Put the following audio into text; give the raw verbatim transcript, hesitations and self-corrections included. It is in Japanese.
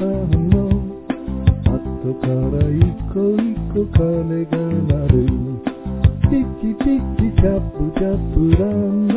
の後から一個一個鐘が鳴る。ピチピチチャプチャプラン